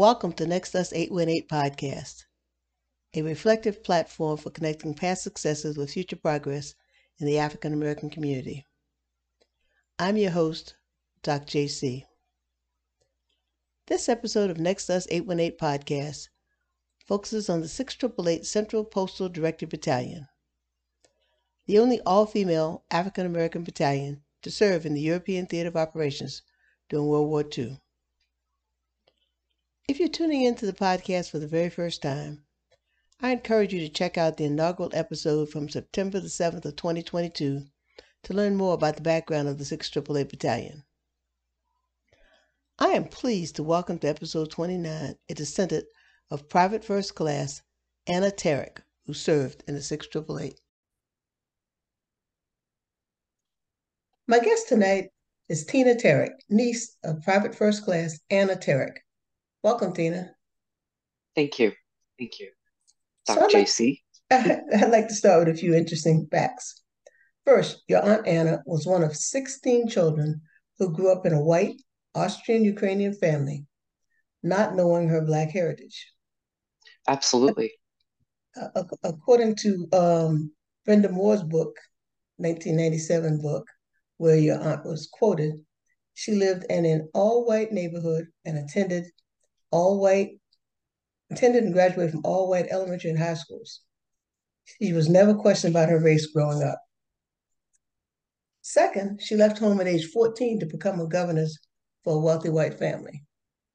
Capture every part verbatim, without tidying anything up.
Welcome to Next Us eight one eight podcast, a reflective platform for connecting past successes with future progress in the African American community. I'm your host, Doc J C. This episode of Next Us eight one eight podcast focuses on the six eight eight Central Postal Directory Battalion, the only all-female African American battalion to serve in the European Theater of Operations during World War Two. If you're tuning into the podcast for the very first time, I encourage you to check out the inaugural episode from September the seventh of twenty twenty-two to learn more about the background of the six eight eight Battalion. I am pleased to welcome to episode twenty-nine a descendant of Private First Class Anna Tarek, who served in the six eight eight. My guest tonight is Tina Tarek, niece of Private First Class Anna Tarek. Welcome, Tina. Thank you. Thank you. So Doctor I'd J like, C. I'd like to start with a few interesting facts. First, your Aunt Anna was one of sixteen children who grew up in a white Austrian-Ukrainian family, not knowing her Black heritage. Absolutely. Uh, according to um, Brenda Moore's book, nineteen ninety-seven book, where your aunt was quoted, she lived in an all-white neighborhood and attended all-white, attended and graduated from all-white elementary and high schools. She was never questioned about her race growing up. Second, she left home at age fourteen to become a governess for a wealthy white family.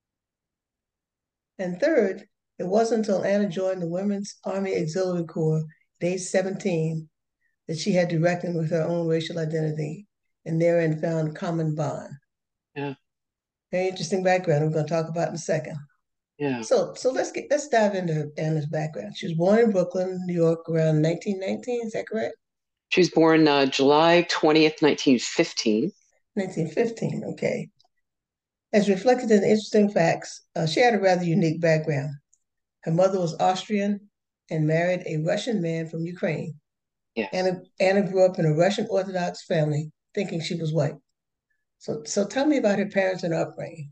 And third, it wasn't until Anna joined the Women's Army Auxiliary Corps at age seventeen that she had to reckon with her own racial identity and therein found a common bond. Yeah. Very interesting background we're going to talk about in a second. Yeah. So, so let's get let's dive into Anna's background. She was born in Brooklyn, New York, around nineteen nineteen. Is that correct? She was born uh, July twentieth, nineteen fifteen. nineteen fifteen. Okay. As reflected in the interesting facts, uh, she had a rather unique background. Her mother was Austrian and married a Russian man from Ukraine. Yes. Anna, Anna grew up in a Russian Orthodox family, thinking she was white. So, so tell me about her parents and upbringing.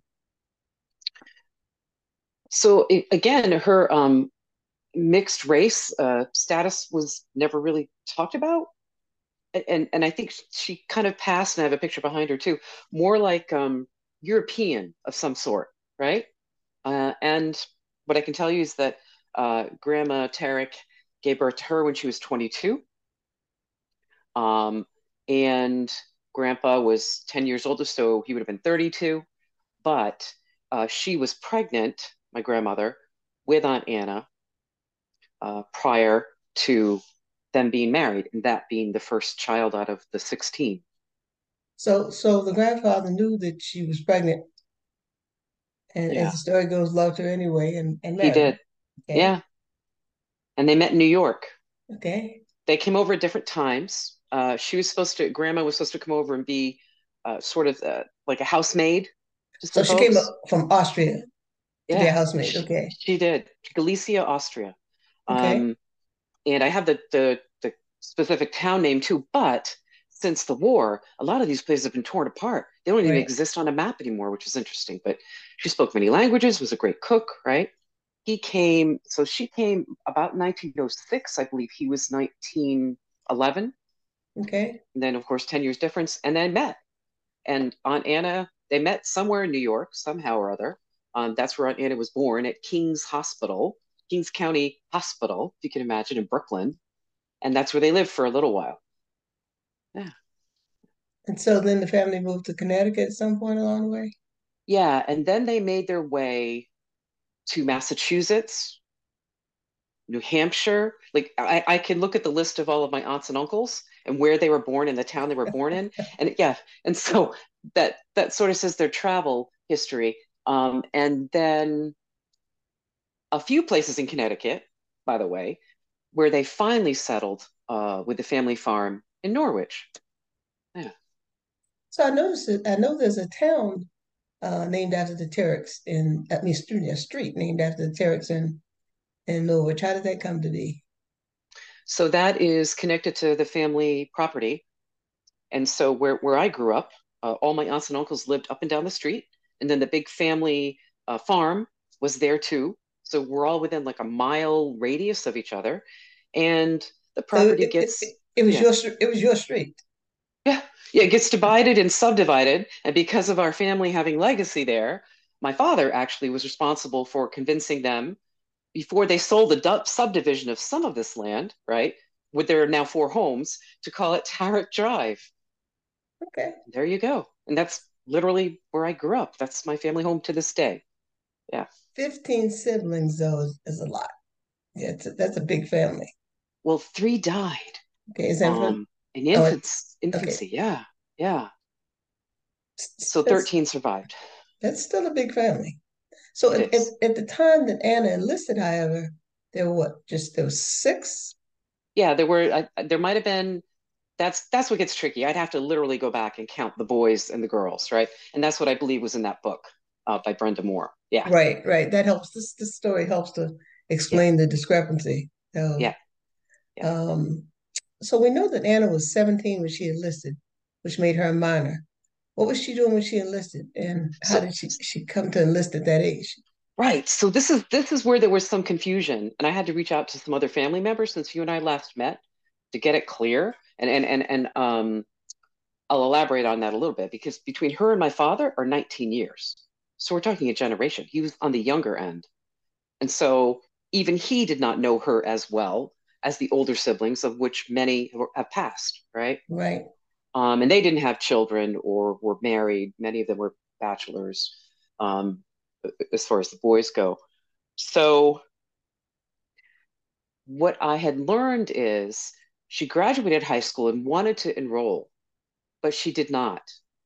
So it, again, her um, mixed race uh, status was never really talked about. And, and I think she kind of passed, and I have a picture behind her too, more like um, European of some sort, right? Uh, and what I can tell you is that uh, Grandma Tarek gave birth to her when she was twenty-two. Um, and Grandpa was ten years older, so he would have been thirty-two. But uh, she was pregnant, my grandmother, with Aunt Anna uh, prior to them being married, and that being the first child out of the sixteen. So, so the grandfather knew that she was pregnant, and Yeah, as the story goes, loved her anyway, and, and he married her. did. Okay, Yeah, and they met in New York. okay. They came over at different times. Uh, she was supposed to, Grandma was supposed to come over and be uh, sort of uh, like a housemaid to So some she came folks. up from Austria to be a Yeah, housemaid. she, Okay, she did. Galicia, Austria. okay, Um, and I have the, the the specific town name too. But since the war, a lot of these places have been torn apart. They don't even right. exist on a map anymore, which is interesting. But she spoke many languages, was a great cook, right? He came, so she came about nineteen oh six, I believe. He was nineteen eleven. Okay. And then, of course, ten years difference, and then met. And Aunt Anna, they met somewhere in New York, somehow or other. Um, that's where Aunt Anna was born, at Kings Hospital, Kings County Hospital, if you can imagine, in Brooklyn. And that's where they lived for a little while. Yeah. And so then the family moved to Connecticut at some point along the way? Yeah. And then they made their way to Massachusetts, New Hampshire. Like I, I can look at the list of all of my aunts and uncles and where they were born and the town they were born in. And yeah, and so that that sort of says their travel history. Um, and then a few places in Connecticut, by the way, where they finally settled uh, with the family farm in Norwich. Yeah. So I noticed that I know there's a town uh, named after the Terracks in, I mean, street, a street named after the Terracks in, in Norwich. How did that come to be? So that is connected to the family property. And so where, where I grew up, uh, all my aunts and uncles lived up and down the street. And then the big family uh, farm was there too. So we're all within like a mile radius of each other. And the So property it, it, gets, it, it was yeah, your it was your street. yeah, yeah, it gets divided and subdivided. And because of our family having legacy there, my father actually was responsible for convincing them before they sold the du- subdivision of some of this land, right? With there are now four homes, to call it Tarrant Drive. Okay. There you go. And that's literally where I grew up. That's my family home to this day. Yeah. fifteen siblings, though, is, is a lot. Yeah, it's a, that's a big family. Well, three died. Okay, is that from? Um, in Oh, it, infants, okay. infancy. Yeah. Yeah. So That's thirteen survived. that's still a big family. So It at, at, is. at the time that Anna enlisted, however, there were what? Just there was six? Yeah, there were, I, there might have been, that's that's what gets tricky. I'd have to literally go back and count the boys and the girls, right? And that's what I believe was in that book uh, by Brenda Moore. Yeah. Right, right. That helps. This this story helps to Yeah. explain the discrepancy. So, Yeah. Yeah. um, so we know that Anna was seventeen when she enlisted, which made her a minor. What was she doing when she enlisted, and how So did she she come to enlist at that age? right. So this is this is where there was some confusion, and I had to reach out to some other family members since you and I last met to get it clear. And and and and um, I'll elaborate on that a little bit because between her and my father are nineteen years. So we're talking a generation. He was on the younger end, and so even he did not know her as well as the older siblings, of which many have passed. Right. Right. Um, and they didn't have children or were married. Many of them were bachelors, um, as far as the boys go. So what I had learned is she graduated high school and wanted to enroll, but she did not.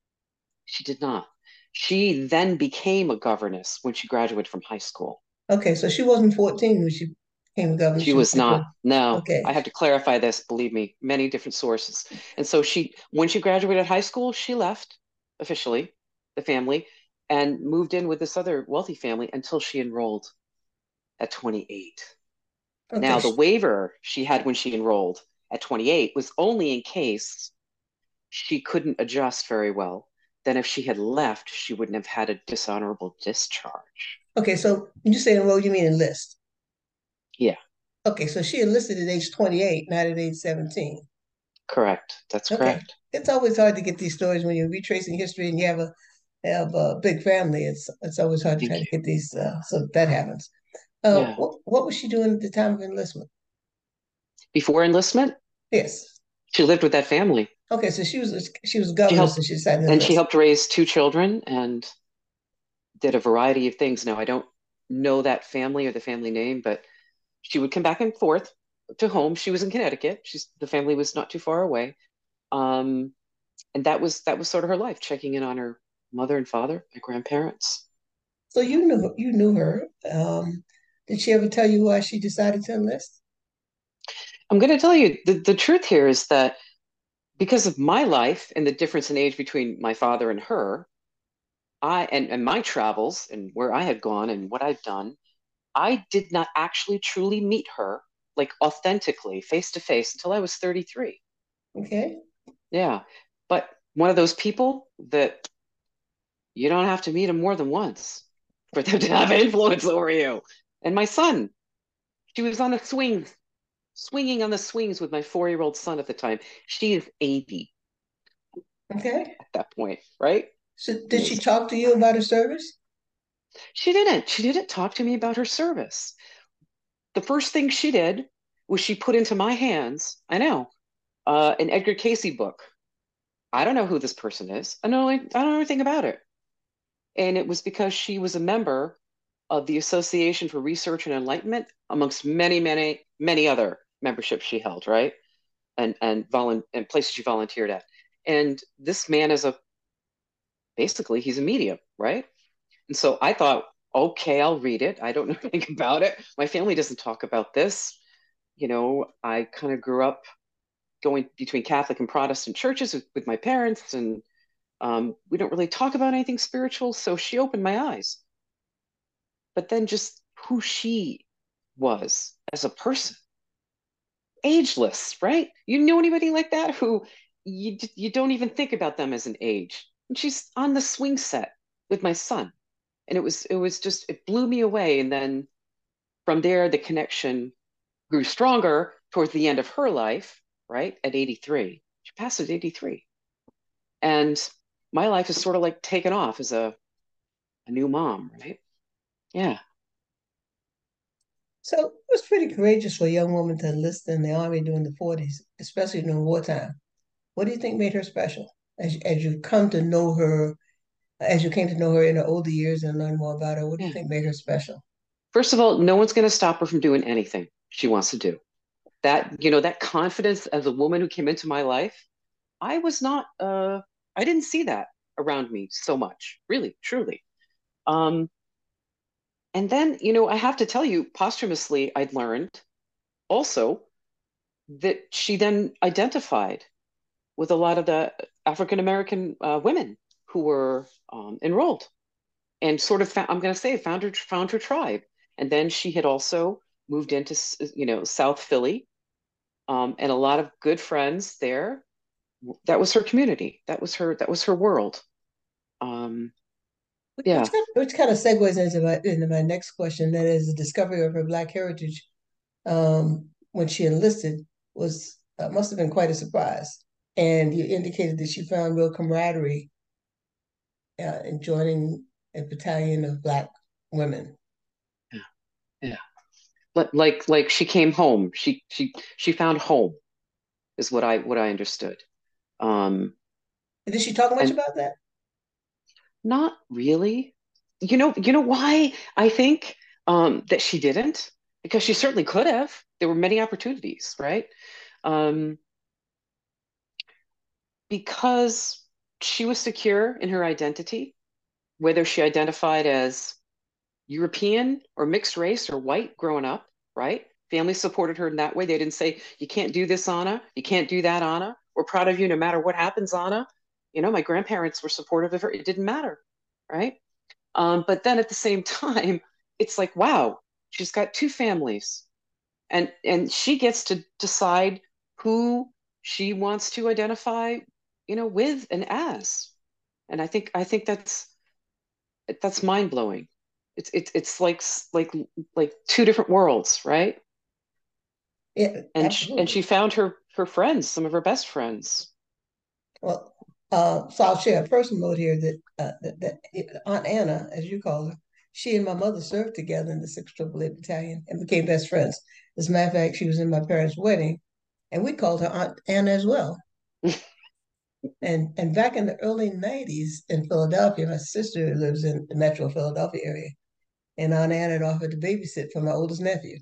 She did not. She then became a governess when she graduated from high school. Okay, so she wasn't fourteen when she became governor. She She was was like, not. oh, No, I okay, have to clarify this, believe me, many different sources. And so she, when she graduated high school, she left officially the family and moved in with this other wealthy family until she enrolled at twenty-eight. okay. Now, the sh- waiver she had when she enrolled at twenty-eight was only in case she couldn't adjust very well. Then, if she had left, she wouldn't have had a dishonorable discharge. Okay, so when you say enroll, you mean enlist. Yeah, Okay, so she enlisted at age twenty-eight, not at age seventeen. correct. That's Okay, correct. it's always hard to get these stories when you're retracing history and you have a have a big family. It's it's always hard to try Thank to you. get these. Uh, so that happens. Uh, Yeah. what what was she doing at the time of enlistment? Before enlistment, Yes. she lived with that family. Okay, so she was she was She governor, so helped, she decided to and she enlist. helped raise two children and did a variety of things. Now, I don't know that family or the family name, but she would come back and forth to home. She was in Connecticut. She's the family was not too far away. Um, and that was that was sort of her life, checking in on her mother and father, my grandparents. So you knew you knew her. Um, did she ever tell you why she decided to enlist? I'm going to tell you the, the truth here is that because of my life and the difference in age between my father and her, I and, and my travels and where I had gone and what I've done, I did not actually truly meet her like authentically face to face until I was thirty-three. Okay. Yeah. But one of those people that you don't have to meet them more than once for them to have influence over you. And my son, she was on the swings, swinging on the swings with my four year old son at the time. She is eighty Okay. at that point, right? So did she Amazing. talk to you about her service? She didn't. She didn't talk to me about her service. The first thing she did was she put into my hands, I know, uh, an Edgar Casey book. I don't know who this person is. I know I don't know anything about it. And it was because she was a member of the Association for Research and Enlightenment, amongst many, many, many other memberships she held, right? And and volun and places she volunteered at. And this man is a basically he's a medium, right? And so I thought, okay, I'll read it. I don't know anything about it. My family doesn't talk about this. You know, I kind of grew up going between Catholic and Protestant churches with, with my parents, and um, we don't really talk about anything spiritual. So she opened my eyes. But then just who she was as a person, ageless, right? You know anybody like that who you you don't even think about them as an age? And she's on the swing set with my son, And it was it was just it blew me away. And then from there, the connection grew stronger towards the end of her life, right? At eighty-three. She passed at eighty-three. And my life is sort of like taken off as a, a new mom, right? Yeah. So it was pretty courageous for a young woman to enlist in the army during the forties, especially during wartime. What do you think made her special? As, as you come to know her, as you came to know her in her older years and learn more about her, what do you Yeah. think made her special? First of all, no one's going to stop her from doing anything she wants to do. That, you know, that confidence as a woman who came into my life, I was not, uh, I didn't see that around me so much, really, truly. Um, and then, you know, I have to tell you, posthumously, I'd learned also that she then identified with a lot of the African American uh, women who were um, enrolled and sort of, found, I'm going to say, found her, found her tribe. And then she had also moved into, you know, South Philly, um, and a lot of good friends there. That was her community. That was her. That was her world. Um, Which yeah. kind, which kind of segues into my into my next question, that is the discovery of her Black heritage um, when she enlisted was uh, must have been quite a surprise. And you indicated that she found real camaraderie uh, in joining a battalion of Black women. Yeah. Yeah. But like like she came home. She she she found home is what I what I understood. Um, And did she talk much and about that? not really. You know, you know why I think um, that she didn't? Because she certainly could have. There were many opportunities, right? Um, because she was secure in her identity, whether she identified as European or mixed race or white growing up, right? Family supported her in that way. They didn't say, you can't do this, Anna. You can't do that, Anna. We're proud of you no matter what happens, Anna. You know, my grandparents were supportive of her. It didn't matter, right? Um, but then at the same time, it's like, wow, she's got two families, and and she gets to decide who she wants to identify, you know, with and as. And I think I think that's that's mind blowing. It's it's it's like like like two different worlds, right? Yeah, And sh- and absolutely. she found her her friends, some of her best friends. Well, uh, so I'll share a personal note here that, uh, that that Aunt Anna, as you call her, she and my mother served together in the sixth Triple Eight Battalion and became best friends. As a matter of fact, she was in my parents' wedding, and we called her Aunt Anna as well. And and back in the early nineties in Philadelphia, my sister lives in the metro Philadelphia area, and Aunt Anna had offered to babysit for my oldest nephew.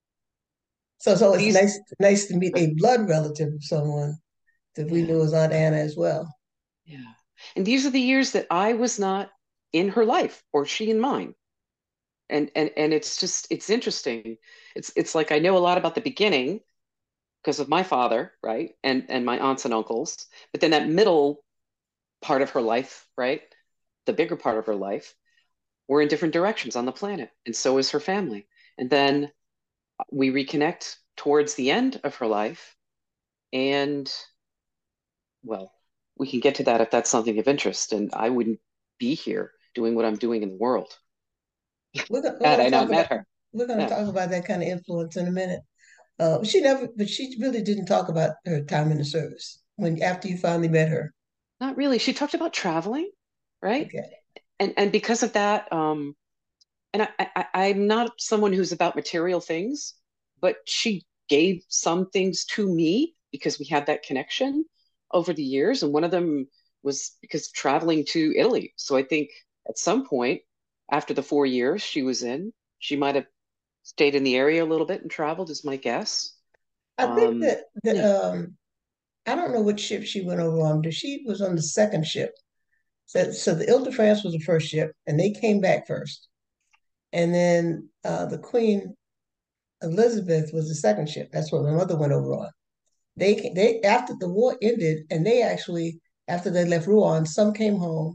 So so it's These nice nice to meet a blood relative of someone that we yeah, knew as Aunt Anna as well. yeah. And these are the years that I was not in her life or she in mine. And and and it's just it's interesting. It's it's like I know a lot about the beginning because of my father, right? And and my aunts and uncles. But then that middle part of her life, right? The bigger part of her life, we're in different directions on the planet, and so is her family. And then we reconnect towards the end of her life, and well, we can get to that if that's something of interest. And I wouldn't be here doing what I'm doing in the world We're gonna, we're had gonna I talk not about met her. we're gonna Yeah, talk about that kind of influence in a minute. Uh, she never, but she really didn't talk about her time in the service when after you finally met her. not really. She talked about traveling, right? Okay. And and because of that, um, and I, I I'm not someone who's about material things, but she gave some things to me because we had that connection over the years, and one of them was because of traveling to Italy. So I think at some point after the four years she was in, she might have stayed in the area a little bit and traveled, is my guess. I think Um, that the yeah, um, I don't know which ship she went over on, but she was on the second ship. So, so the Ile-de-France was the first ship, and they came back first, and then uh, the Queen Elizabeth was the second ship. That's what my mother went over on. They they after the war ended, and they actually after they left Rouen, some came home,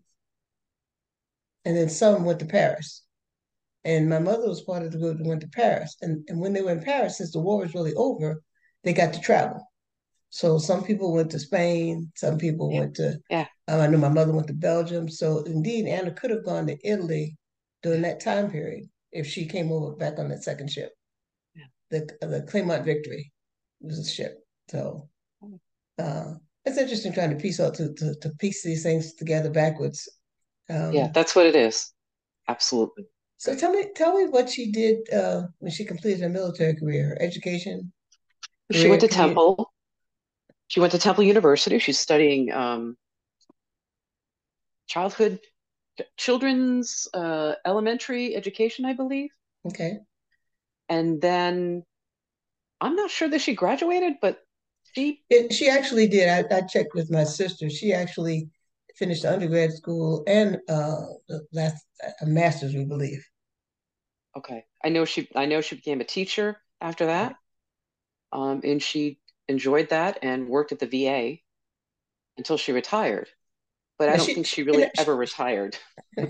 and then some went to Paris. And my mother was part of the group that went to Paris. And, and when they were in Paris, since the war was really over, they got to travel. So some people went to Spain, some people yeah, went to, yeah, um, I know my mother went to Belgium. So indeed, Anna could have gone to Italy during that time period if she came over back on that second ship. Yeah. The the Claymont Victory was a ship. So uh, it's interesting trying to piece out to, to, to piece these things together backwards. Yeah, Um, that's what it is. Absolutely. so Right. tell me tell me what she did uh, when she completed her military career, her education, She went career, to community. Temple. She went to Temple University. She's studying um, childhood, children's uh, elementary education, I believe. Okay. And then I'm not sure that she graduated, but she, It, she actually did. I, I checked with my sister. She actually finished undergrad school and uh, last a master's, we believe. okay. I know she, I know she became a teacher after Right. that. Um, and she enjoyed that and worked at the V A until she retired. But I Now don't she, think she she you really know, she, ever retired,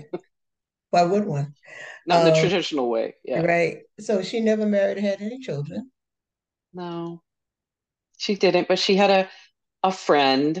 why would one? not in the Um, traditional way. Yeah. right. So she never married, had any children. No, she didn't, but she had a, a friend.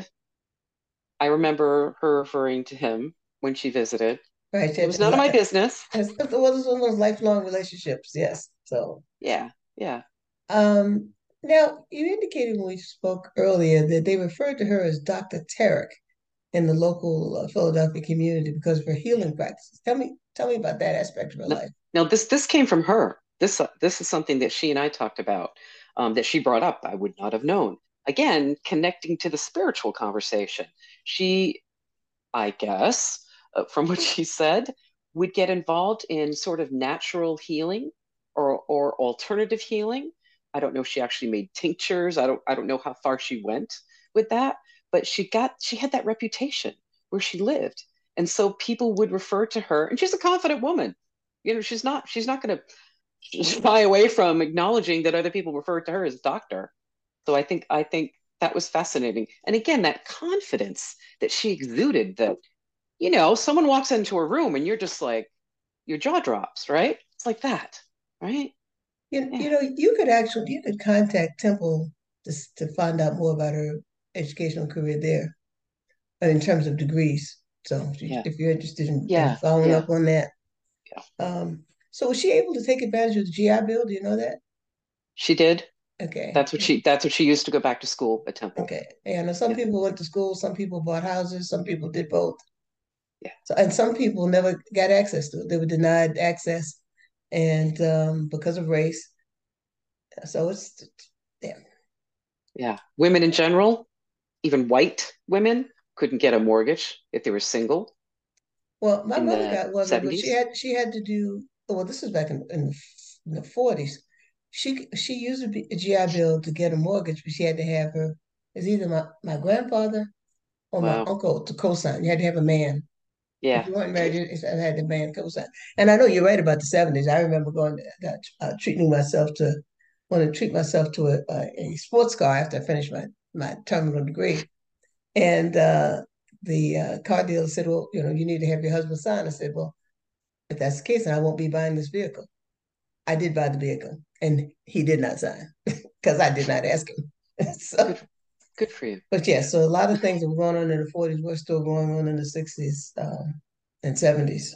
I remember her referring to him when she visited. Right. She It had was none of my to, business. it's, it's one of those lifelong relationships. Yes. So Yeah, yeah. um, now you indicated when we spoke earlier that they referred to her as Doctor Tarek in the local uh, Philadelphia community because of her healing practices. Tell me, tell me about that aspect of her No, life. no, this this came from her. This uh, this is something that she and I talked about, um, that she brought up. I would not have known. Again, connecting to the spiritual conversation. She, I guess, uh, from what she said, would get involved in sort of natural healing or or alternative healing. I don't know if she actually made tinctures. I don't I don't know how far she went with that, but she got she had that reputation where she lived. And so people would refer to her, and she's a confident woman. You know, she's not she's not going to shy away from acknowledging that other people refer to her as doctor. So I think I think that was fascinating. And again, that confidence that she exuded, that, you know, someone walks into a room and you're just like, your jaw drops, right? It's like that, right? You, Yeah. you know, you could actually you could contact Temple to to find out more about her educational career there, uh, in terms of degrees. So if, you, Yeah. if you're interested in, in Yeah. following Yeah. up on that, Yeah. um, so was she able to take advantage of the G I Bill? Do you know that? She did. Okay, That's what she that's what she used to go back to school at Temple. okay. And some Yeah. people went to school, some people bought houses, some people did both. Yeah. So, and some people never got access to it. They were denied access, and um, because of race. So it's yeah. Yeah. Women in general, even white women, couldn't get a mortgage if they were single Well, my in mother the got one, but she seventies. had she had to do. Well, this was back in, in, in the forties. She she used a, B- a G I Bill to get a mortgage, but she had to have her. It's either my, my grandfather or my Wow. uncle to co-sign. You had to have a man. If Yeah. you weren't married, you had the man co-sign. And I know you're right about the seventies. I remember going to, uh, treating myself to, want to treat myself to a, a, a sports car after I finished my my terminal degree. And uh, the uh, car dealer said, "Well, you know, you need to have your husband sign." I said, "Well, if that's the case, then I won't be buying this vehicle." I did buy the vehicle, and he did not sign because I did not ask him. So, Good good for you. but yeah, so a lot of things that were going on in the forties were still going on in the sixties um, and seventies.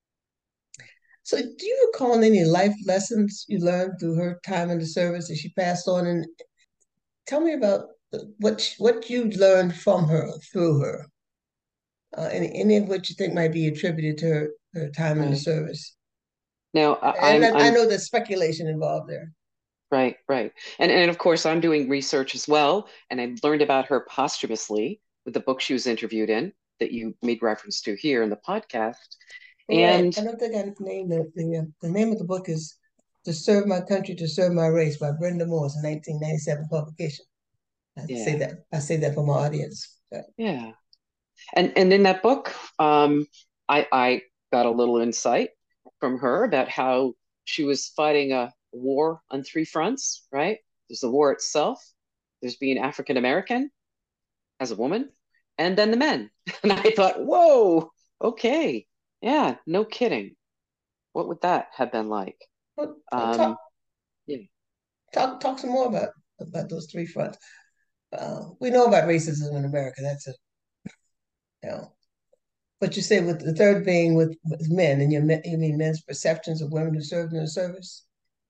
So, do you recall any life lessons you learned through her time in the service that she passed on? And tell me about what what you learned from her through her. Uh, any any of what you think might be attributed to her, her time in the Right. service. Now I, And I'm I, I I'm know there's speculation involved there. right, right. And and of course I'm doing research as well, and I learned about her posthumously with the book she was interviewed in that you made reference to here in the podcast. Right. And I don't think I named the the, uh, the name of the book is "To Serve My Country, to Serve My Race" by Brenda Morse, a nineteen ninety-seven publication. I say yeah, that I say that for my audience. Right. yeah. And and in that book, um, I I got a little insight from her about how she was fighting a war on three fronts, right? There's the war itself, there's being African American as a woman, and then the men. And I thought, whoa, okay, yeah, no kidding. What would that have been like? Well, talk Um, yeah, talk talk some more about about those three fronts. Uh, we know about racism in America. That's a, you know, But you say with the third being with, with men, and you, you mean men's perceptions of women who served in the service?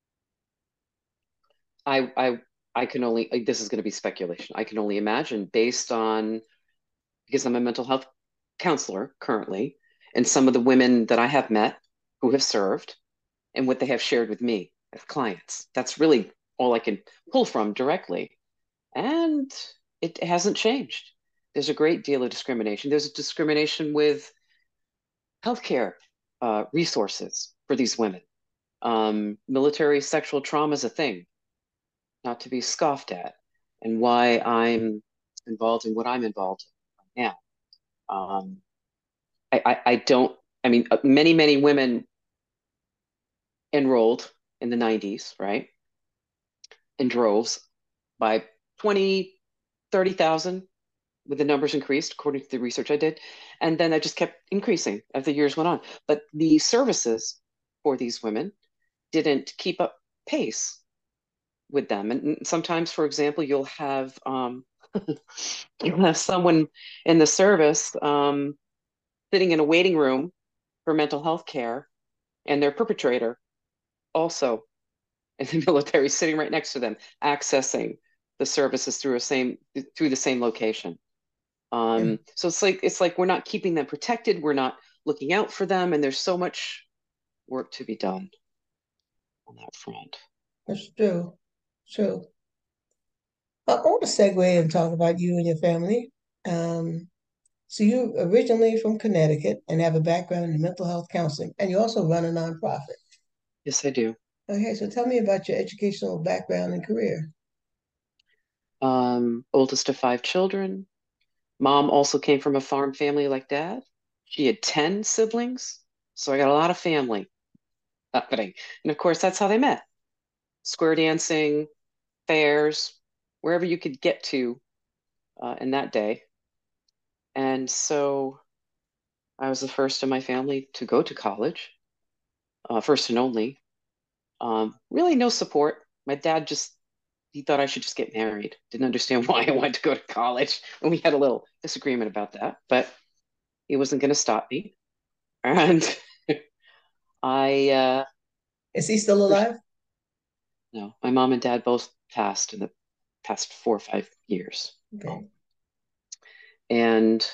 I I I can only, this is going to be speculation. I can only imagine based on, because I'm a mental health counselor currently, and some of the women that I have met who have served and what they have shared with me as clients. That's really all I can pull from directly. And it hasn't changed. There's a great deal of discrimination. There's a discrimination with healthcare uh, resources for these women. Um, military sexual trauma is a thing, not to be scoffed at, and why I'm involved in what I'm involved in right now. Um, I, I, I don't, I mean, uh, many, many women enrolled in the nineties, right? In droves by twenty, thirty thousand, with the numbers increased according to the research I did. And then I just kept increasing as the years went on. But the services for these women didn't keep up pace with them. And sometimes, for example, you'll have um, you'll have someone in the service um, sitting in a waiting room for mental health care, and their perpetrator also in the military sitting right next to them, accessing the services through a same through the same location. Um, so it's like it's like we're not keeping them protected, we're not looking out for them, and there's so much work to be done on that front. That's true. True. I want to segue and talk about you and your family. Um, so you originally from Connecticut and have a background in mental health counseling, and you also run a nonprofit. Yes, I do. Okay, so tell me about your educational background and career. Um, oldest of five children. Mom also came from a farm family like dad. She had ten siblings, so I got a lot of family happening. And of course, that's how they met. Square dancing, fairs, wherever you could get to uh, in that day. And so I was the first in my family to go to college, uh, first and only. Um, really no support. My dad just, he thought I should just get married. Didn't understand why I wanted to go to college. And we had a little disagreement about that, but he wasn't going to stop me. And I, uh, Is he still alive? no, my mom and dad both passed in the past four or five years. Okay. And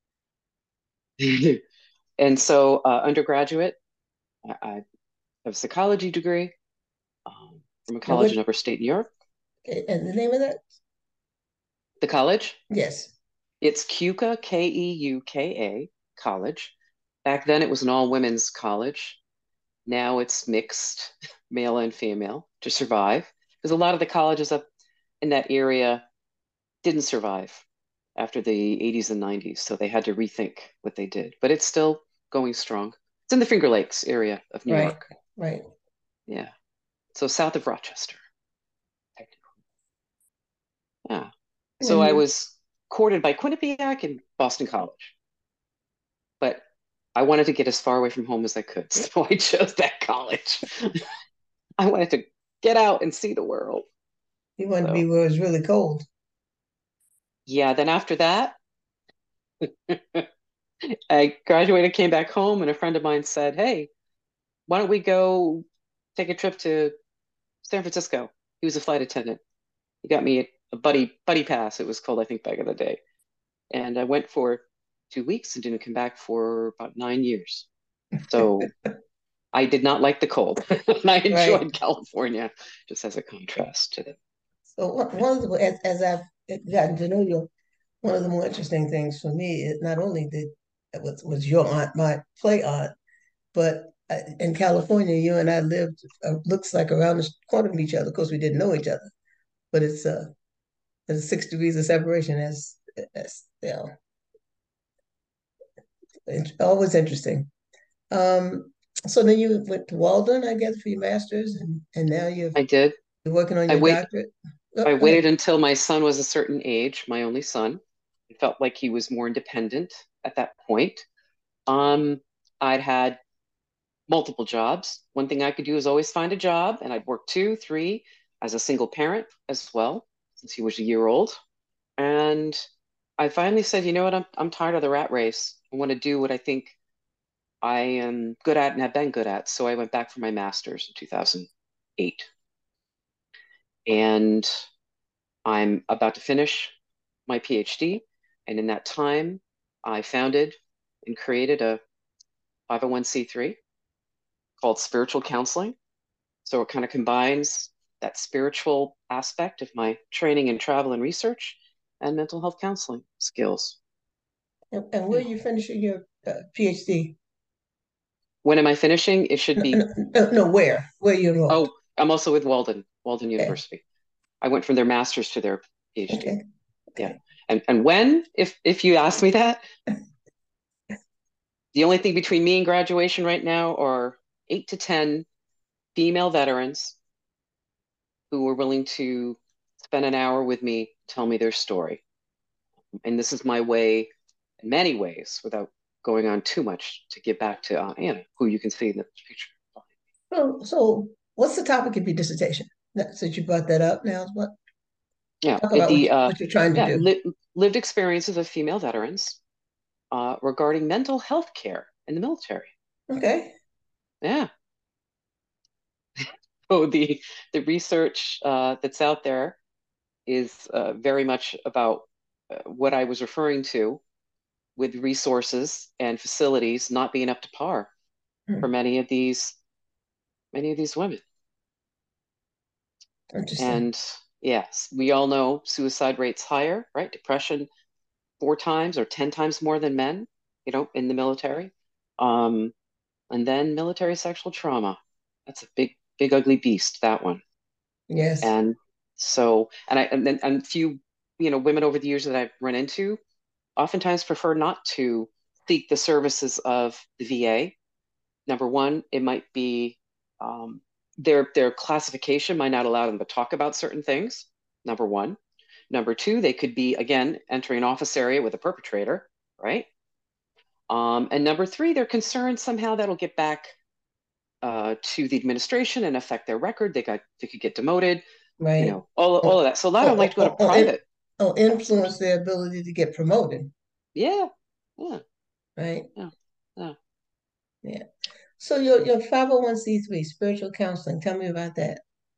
and so uh, undergraduate, I, I have a psychology degree um, from a Now, college what, in upstate New York. and the name of that? The college, Yes. it's Keuka, K E U K A College. Back then, it was an all women's college. Now it's mixed, male and female, to survive. Because a lot of the colleges up in that area didn't survive after the eighties and nineties, so they had to rethink what they did. But it's still going strong. It's in the Finger Lakes area of New Right, York. right. Yeah. So south of Rochester, technically. Yeah. So And I you, was courted by Quinnipiac and Boston College, but I wanted to get as far away from home as I could. So I chose that college. I wanted to get out and see the world. you wanted to be So where it's really cold. yeah, then after that, I graduated, came back home, and a friend of mine said, "Hey, why don't we go take a trip to San Francisco?" He was a flight attendant. He got me a buddy buddy pass, it was called, I think, back in the day. And I went for two weeks and didn't come back for about nine years. So I did not like the cold. I Right. enjoyed California just as a contrast to the. So one one of the, as, as I've gotten to know you, one of the more interesting things for me is not only did was, was your aunt, my play aunt, but uh, in California, you and I lived, uh, looks like around the corner from each other. Of course, we didn't know each other, but it's uh, there's six degrees of separation. As, as you know, it's always interesting. Um, so then you went to Walden, I guess, for your master's, and, and now you're, I did. you're working on I your wait. doctorate. Oh, I go waited ahead. until my son was a certain age, my only son. I felt like he was more independent at that point. Um, I'd had multiple jobs. One thing I could do is always find a job, and I'd work two, three as a single parent as well, since he was a year old. And I finally said, you know what, I'm I'm tired of the rat race. I want to do what I think I am good at and have been good at. So I went back for my master's in two thousand eight. And I'm about to finish my PhD. And in that time, I founded and created a five oh one c three called Spiritual Counseling. So it kind of combines that spiritual aspect of my training in travel and research and mental health counseling skills. And, and where Yeah. are you finishing your uh, PhD? When am I finishing? It should No, be, no, no, no, where? Where you enrolled? oh, I'm also with Walden, Walden Okay, University. I went from their master's to their PhD. okay, Yeah. okay. And and when, if if you ask me that, the only thing between me and graduation right now are eight to ten female veterans who were willing to spend an hour with me, tell me their story. And this is my way, in many ways, without going on too much, to give back to Aunt Anna, who you can see in the picture. So, so what's the topic of your dissertation? That, since you brought that up now, what Yeah, talk it, about what the you uh, what you're trying to yeah do. li lived experiences of female veterans uh, regarding mental health care in the military. Okay. Yeah. So the the research uh, that's out there is uh, very much about uh, what I was referring to with resources and facilities not being up to par for Hmm. many of these many of these women. Interesting. And yes, we all know suicide rates higher, right? Depression four times or ten times more than men, you know, in the military. Um, and then military sexual trauma. That's a big, big, ugly beast, that one. Yes. And so, and I, and then, and few, you know, women over the years that I've run into oftentimes prefer not to seek the services of the V A. Number one, it might be um, their their classification might not allow them to talk about certain things. Number one. Number two, they could be again entering an office area with a perpetrator, right? Um, and number three, they're concerned somehow that'll get back uh, to the administration and affect their record. They got they could get demoted, you Right. know, all all of Or, that. So a lot of them like or, to go to or, or, in, private or counselors. influence their ability to get promoted. Yeah, yeah, Right. yeah, yeah. Yeah. So your your five oh one c three spiritual counseling. Tell me about that.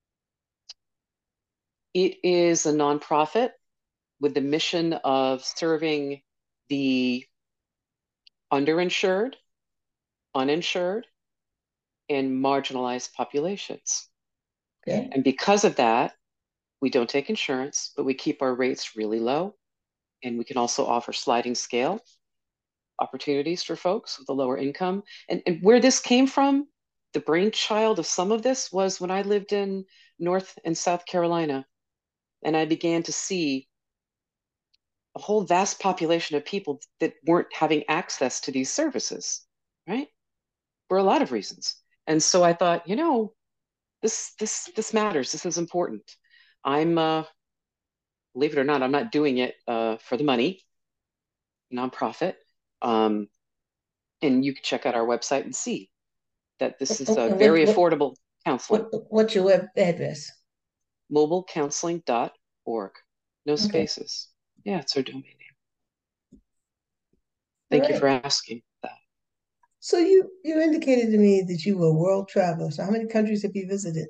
It is a nonprofit with the mission of serving the underinsured, uninsured, and marginalized populations. Okay. And because of that, we don't take insurance, but we keep our rates really low. And we can also offer sliding scale opportunities for folks with a lower income. And, and where this came from, the brainchild of some of this was when I lived in North and South Carolina, and I began to see a whole vast population of people that weren't having access to these services, right? For a lot of reasons. And so I thought, you know, this this this matters. This is important. I'm uh, believe it or not, I'm not doing it uh, for the money, nonprofit. Um, and you can check out our website and see that this is a And what very what affordable counseling. what what's your web address? mobile counseling dot org. No Okay. spaces. Yeah, it's our domain name. All Thank you for right. asking that. So you you indicated to me that you were a world traveler. So how many countries have you visited?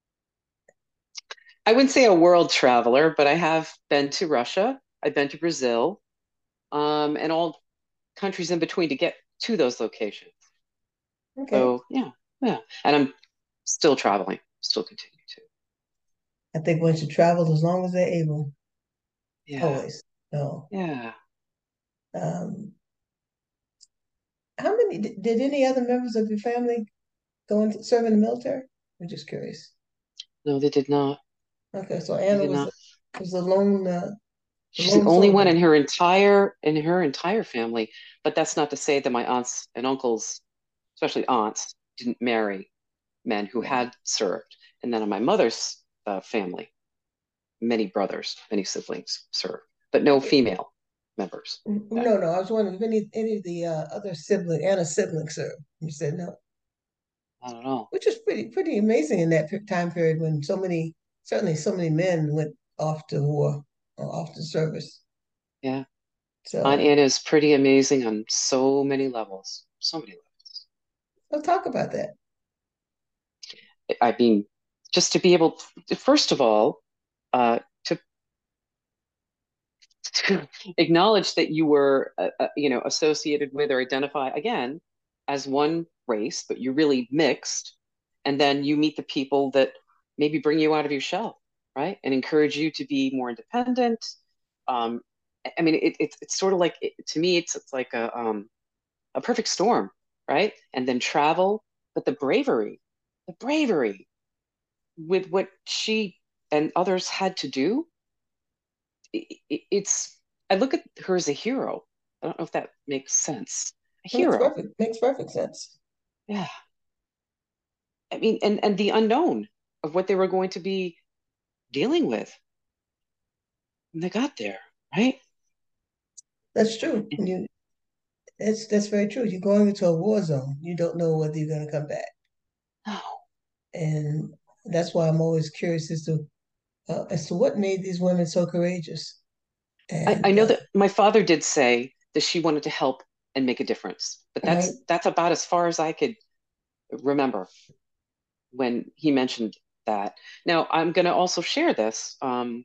I wouldn't say a world traveler, but I have been to Russia. I've been to Brazil, um, and all countries in between to get to those locations. Okay. So yeah, yeah. And I'm still traveling, still continue to. I think one should travel as long as they're able. Yeah, Always. No. yeah. Um, how many did, did any other members of your family go into serve in the military? I'm just curious. No, they did not. Okay, so They Anna did was not. the, was the lone uh, the She's the lone only one soldier. in her entire in her entire family. But that's not to say that my aunts and uncles, especially aunts, didn't marry men who Right. had served. And then on my mother's uh, family, many brothers, many siblings served, but no Okay. female members. Yeah, No, no, I was wondering if any any of the uh, other sibling Anna's siblings served. You said no, I don't know. which is pretty pretty amazing in that time period when so many certainly so many men went off to war or off to service. Yeah. Aunt So, Anna is pretty amazing on so many levels. So many levels. we'll talk about that. I mean, just to be able to, first of all, uh, to, to acknowledge that you were, uh, uh, you know, associated with or identify again as one race, but you're really mixed, and then you meet the people that maybe bring you out of your shell, right, and encourage you to be more independent. Um, I mean, it, it's it's sort of like it, to me, it's it's like a um, a perfect storm, right? And then travel, but the bravery, the bravery with what she and others had to do, it, it, it's, I look at her as a hero. I don't know if that makes sense. A Makes hero. perfect makes perfect sense. Yeah. I mean, and, and the unknown of what they were going to be dealing with when they got there, right? That's true. You that's that's very true. You're going into a war zone. You don't know whether you're going to come back, No. and that's why I'm always curious as to uh, as to what made these women so courageous. I, I And know uh, that my father did say that she wanted to help and make a difference, but right, that's that's about as far as I could remember when he mentioned that. Now, I'm going to also share this. Um,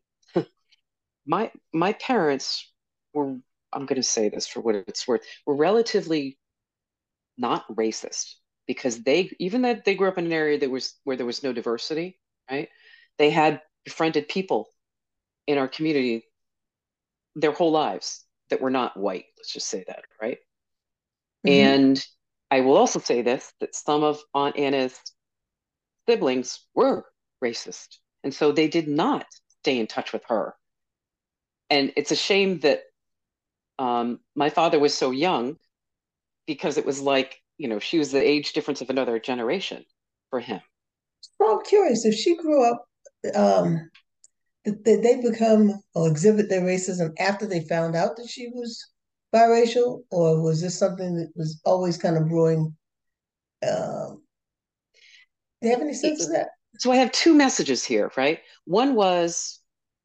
my my parents were, I'm going to say this for what it's worth, were relatively not racist because they, even though they grew up in an area that was where there was no diversity, right? They had befriended people in our community their whole lives that were not white. Let's just say that, right? mm-hmm. And I will also say this, that some of Aunt Anna's siblings were racist. And so they did not stay in touch with her. And it's a shame that um, my father was so young because it was like, you know, she was the age difference of another generation for him. So I'm curious if she grew up. Um, did did they become or exhibit their racism after they found out that she was biracial, or was this something that was always kind of brewing? Um, do you have any sense of that? So I have two messages here, right? One was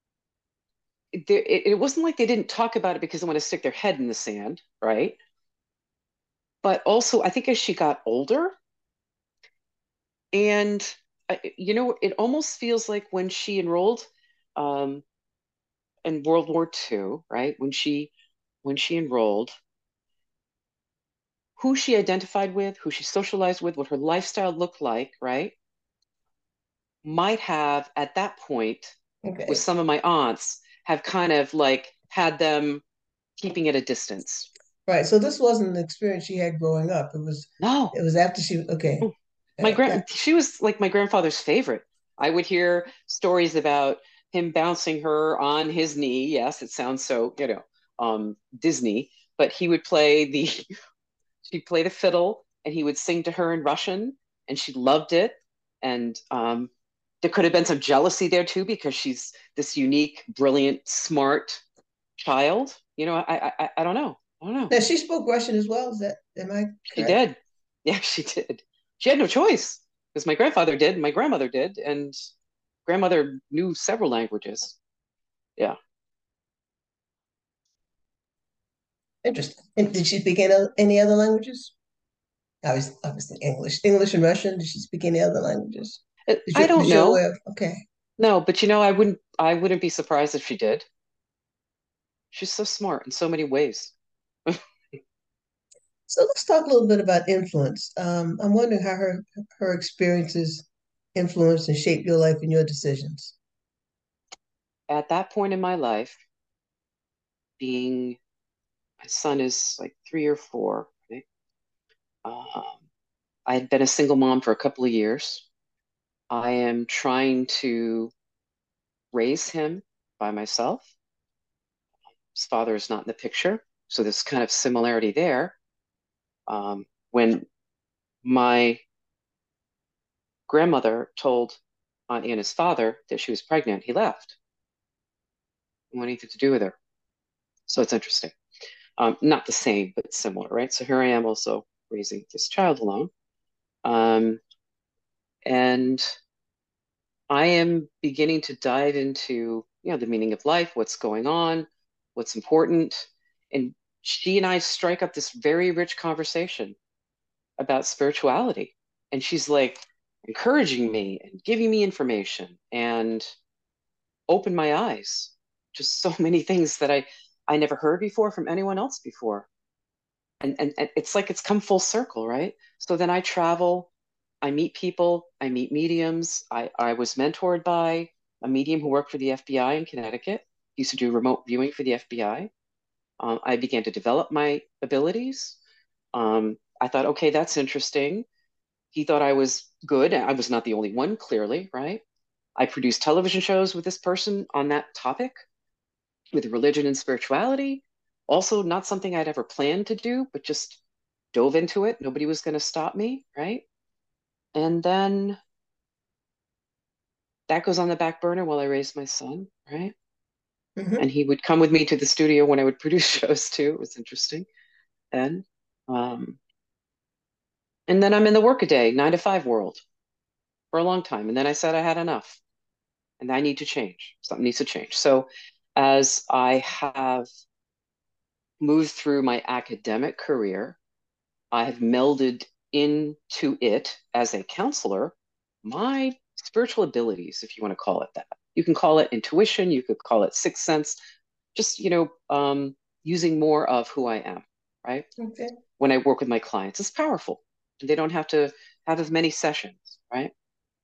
it, it wasn't like they didn't talk about it because they want to stick their head in the sand, right? But also, I think as she got older, and uh, you know, it almost feels like when she enrolled um, in World War Two, right? When she when she enrolled, who she identified with, who she socialized with, what her lifestyle looked like, right? Might have at that point with Okay, some of my aunts have kind of like had them keeping at a distance. right. So this wasn't an experience she had growing up. It was, No, it was after she. Okay, all my right, got grand she was like my grandfather's favorite. I would hear stories about him bouncing her on his knee. Yes, it sounds so, you know, um, Disney, but he would play the she'd play the fiddle and he would sing to her in Russian and she loved it. And um, there could have been some jealousy there too because she's this unique, brilliant, smart child. You know, I I I don't know. I don't know. now. She spoke Russian as well. Is that am I She correct? did. Yeah, she did. She had no choice because my grandfather did, my grandmother did, and grandmother knew several languages. Yeah. Interesting. And did she speak any other, any other languages? Obviously, obviously English, English and Russian. Did she speak any other languages? Uh, Did I you don't did you know. aware of? Okay. No, but you know, I wouldn't I wouldn't be surprised if she did. She's so smart in so many ways. So let's talk a little bit about influence. Um, I'm wondering how her her experiences influenced and shaped your life and your decisions. At that point in my life, being my son is like three or four, right? Um, I had been a single mom for a couple of years. I am trying to raise him by myself. His father is not in the picture, so there's kind of similarity there. Um, when my grandmother told Aunt Anna's father that she was pregnant, he left. Didn't want anything to do with her. So it's interesting. Um, not the same, but similar, right? So here I am also raising this child alone. Um, and I am beginning to dive into, you know, the meaning of life, what's going on, what's important. And she and I strike up this very rich conversation about spirituality. And she's like encouraging me and giving me information and opened my eyes to so many things that I, I never heard before from anyone else before. And, and, and it's like it's come full circle, right? So then I travel, I meet people, I meet mediums. I, I was mentored by a medium who worked for the F B I in Connecticut. He used to do remote viewing for the F B I. Um, I began to develop my abilities. Um, I thought, okay, that's interesting. He thought I was good. I was not the only one, clearly, right? I produced television shows with this person on that topic, with religion and spirituality. Also, not something I'd ever planned to do, but just dove into it. Nobody was going to stop me, right? And then that goes on the back burner while I raised my son, right? Mm-hmm. And he would come with me to the studio when I would produce shows too. It was interesting. And um, and then I'm in the workaday nine to five world for a long time. And then I said I had enough and I need to change. Something needs to change. So as I have moved through my academic career, I have melded into it as a counselor my spiritual abilities, if you want to call it that. You can call it intuition, you could call it sixth sense, just, you know, um, using more of who I am, right? Okay. When I work with my clients, it's powerful. They don't have to have as many sessions, right?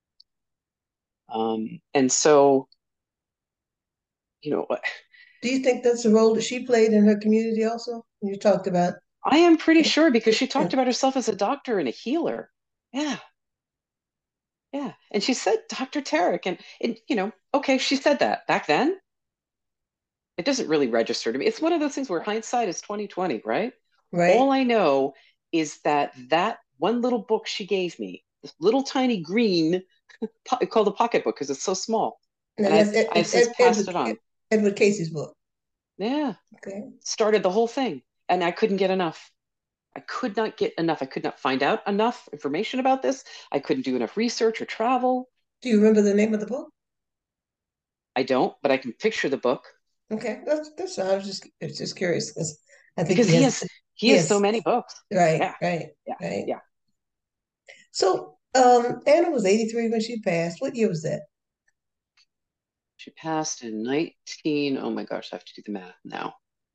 Um, and so, you know, Do you think that's the role that she played in her community also? You talked about. I am pretty sure because she talked about herself as a doctor and a healer. Yeah. Yeah. And she said doctor Tarek. And, and, you know, okay, she said that back then. It doesn't really register to me. It's one of those things where hindsight is twenty twenty, right? Right. All I know is that that one little book she gave me, this little tiny green, called a pocketbook because it's so small. Now And I've that's Ed, I've since Ed, passed Edward, it on. Edward Casey's book. Yeah. Okay. Started the whole thing. And I couldn't get enough. I could not get enough. I could not find out enough information about this. I couldn't do enough research or travel. Do you remember the name of the book? I don't, but I can picture the book Okay, that's that's. I was just it's just curious because I think because he he has has he he has so has many books. right, Yeah, right, yeah, right. yeah. So um, Anna was eighty-three when she passed. What year was that? She passed in nineteen. Oh my gosh, I have to do the math now.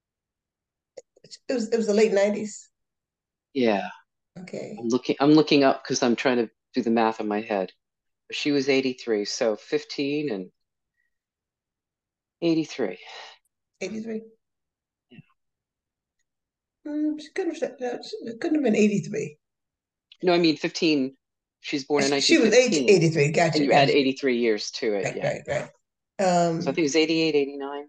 It was it was the late nineties. Yeah, Okay, I'm looking. I'm looking up because I'm trying to do the math in my head. She was eighty-three, so fifteen and eighty-three. eighty-three. Yeah. Mm, she couldn't have no, it couldn't have been eighty-three. No, I mean fifteen. She's born in She was age nineteen fifteen, eighty-three. and Gotcha, you add gotcha. eighty-three years to it. Right, Yeah. right, right. So I Um, think it was eighty-eight, eighty-nine.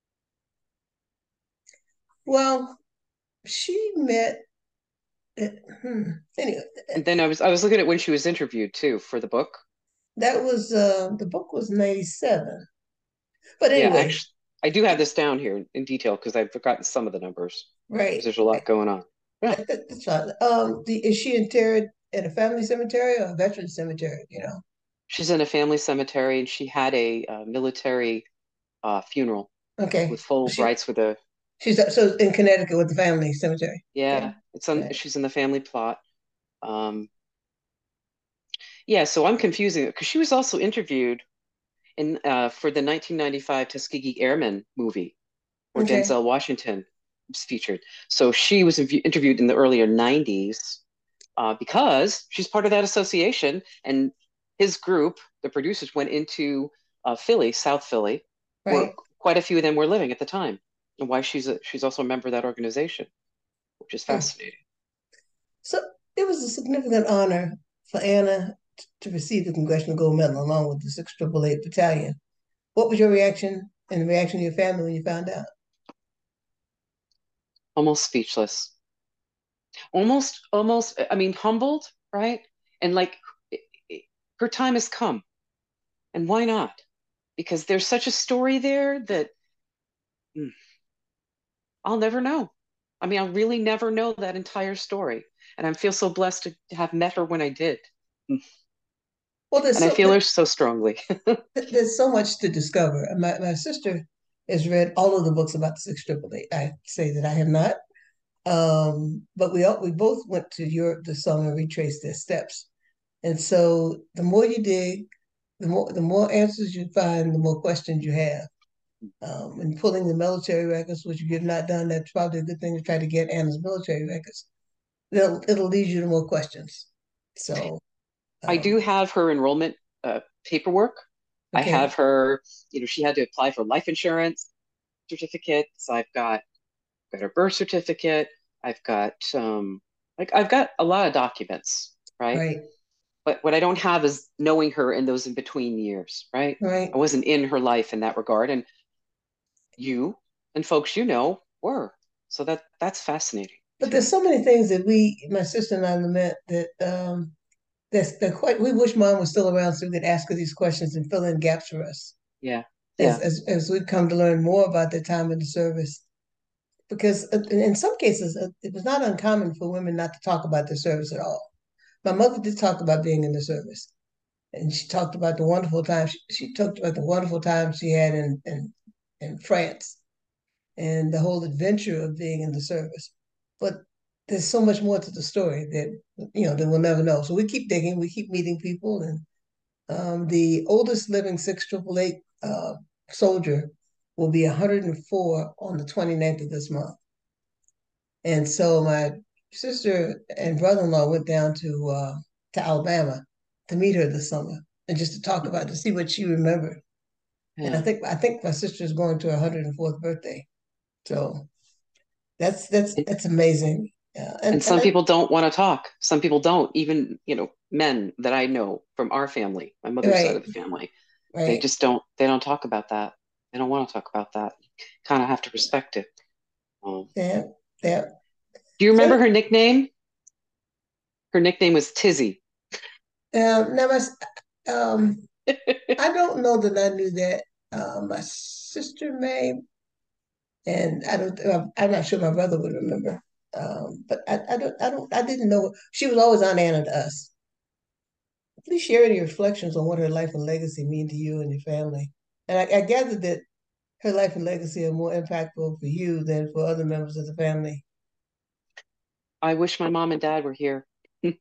well, she met. uh, Hmm, anyway, And then I was I was looking at when she was interviewed too for the book. that was uh, the book was ninety-seven. But Yeah, anyway, actually, I do have this down here in detail because I've forgotten some of the numbers because right, there's a lot right. going on. Yeah, That, that, that's fine. Um, the, is she interred at a family cemetery or a veteran cemetery? You know. she's in a family cemetery and she had a uh, military uh, funeral Okay. with full She rights with a she's so in Connecticut with the family cemetery. Okay. yeah. It's on. Right. She's in the family plot. Um, yeah, so I'm confusing it because she was also interviewed in uh, for the nineteen ninety-five Tuskegee Airmen movie where Okay. Denzel Washington was featured. So she was inv- interviewed in the earlier nineties uh, because she's part of that association. And his group, the producers, went into uh, Philly, South Philly, where Right. quite a few of them were living at the time, and why she's a, she's also a member of that organization, which is Hmm. fascinating. So it was a significant honor for Anna t- to receive the Congressional Gold Medal along with the six Triple Eight Battalion. What was your reaction and the reaction of your family when you found out? Almost speechless, almost almost. I mean, humbled, right? And like, it, it, her time has come, and why not? Because there's such a story there that mm, I'll never know. I mean, I'll really never know that entire story. And I feel so blessed to have met her when I did. Mm. Well, there's And I so feel her so strongly. there's so much to discover. My my sister has read all of the books about the six triple eight. I say that I have not. Um, but we all, we both went to Europe this summer and retraced their steps. And so the more you dig, the more the more answers you find, the more questions you have. Um, and pulling the military records, which you've not done, that's probably a good thing to try to get Anna's military records. It'll, it'll lead you to more questions. So, I um, do have her enrollment uh, paperwork. I okay, have her, you know, she had to apply for life insurance certificates. I've got got her birth certificate. I've got um like I've got a lot of documents, right? right, But what I don't have is knowing her in those in between years, right? right. I wasn't in her life in that regard, and you and folks you know were. So that that's fascinating But to there's me. so many things that we, my sister and I, lament that um, that's that quite. We wish mom was still around so we could ask her these questions and fill in gaps for us Yeah, as yeah. as as we come to learn more about their time in the service. Because uh, in some cases, uh, it was not uncommon for women not to talk about their service at all. My mother did talk about being in the service, and she talked about the wonderful time. She, she talked about the wonderful time she had in in in France and the whole adventure of being in the service. But there's so much more to the story that you know that we'll never know. So we keep digging, we keep meeting people, and um, the oldest living six triple eight uh, soldier will be one hundred four on the twenty-ninth of this month. And so my sister and brother-in-law went down to uh, to Alabama to meet her this summer and just to talk about to see what she remembered. And I Yeah. think I think my sister's going to her one hundred fourth birthday. So that's that's And, that's amazing. Yeah, and and and some I, people don't want to talk. Some people don't. Even, you know, men that I know from our family, my mother's side right, of the family, they right. just don't they don't talk about that. They don't want to talk about that. Kind of have to respect it. Um, Yeah, yeah. do you remember So her nickname? Her nickname was Tizzy. um, now my um, I don't know that I knew that. Uh, my sister may, and I don't. uh, I'm not sure my brother would remember. Um, but I, I don't. I don't. I didn't know she was always Aunt Anna to us. Please share any reflections on what her life and legacy mean to you and your family. And I, I gather that her life and legacy are more impactful for you than for other members of the family. I wish my mom and dad were here to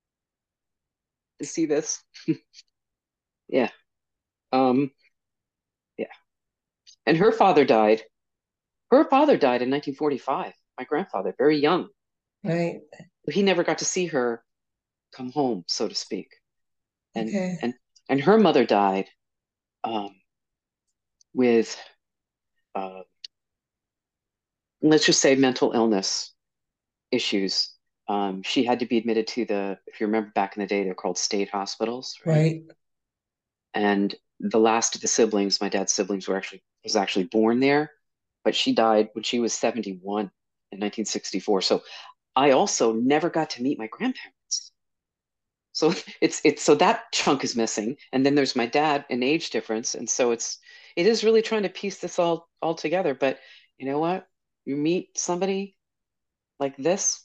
see this. Yeah. Um, yeah. And her father died. Her father died in nineteen forty-five. My grandfather, very young. Right? He never got to see her come home, so to speak. And Okay. and and her mother died um, with uh, let's just say mental illness issues. Um, she had to be admitted to the, if you remember back in the day, they're called state hospitals, right? Right. And the last of the siblings, my dad's siblings, were actually was actually born there, but she died when she was seventy-one in nineteen sixty-four. So I also never got to meet my grandparents. So it's it's so that chunk is missing, and then there's my dad, an age difference, and so it's it is really trying to piece this all all together. But you know what? You meet somebody like this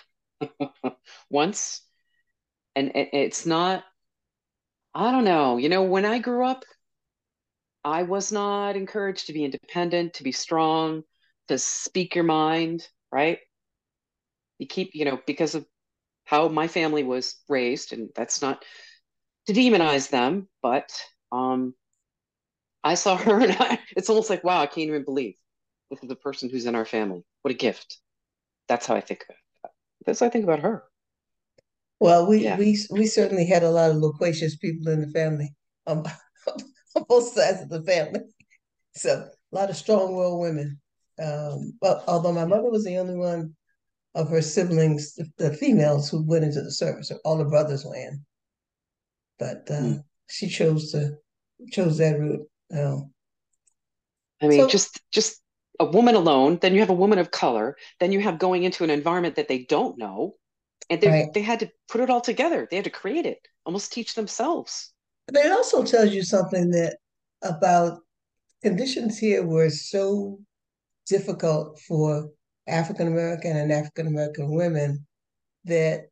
once, and it, it's not. I don't know. You know, when I grew up, I was not encouraged to be independent, to be strong, to speak your mind, right? You keep, you know, because of how my family was raised, and that's not to demonize them, but um, I saw her and I, it's almost like, wow, I can't even believe this is the person who's in our family. What a gift. That's how I think about it. That's how I think about her. Well, we Yeah. we we certainly had a lot of loquacious people in the family, um, on both sides of the family. So a lot of strong-willed women. Um, but although my Yeah. mother was the only one of her siblings, the, the females who went into the service, all the brothers went, but uh, Mm. she chose to chose that route. Um, I mean, so just just a woman alone, then you have a woman of color, then you have going into an environment that they don't know, and they right, they had to put it all together. They had to create it, almost teach themselves. but it also tells you something that about conditions here were so difficult for African American and African American women that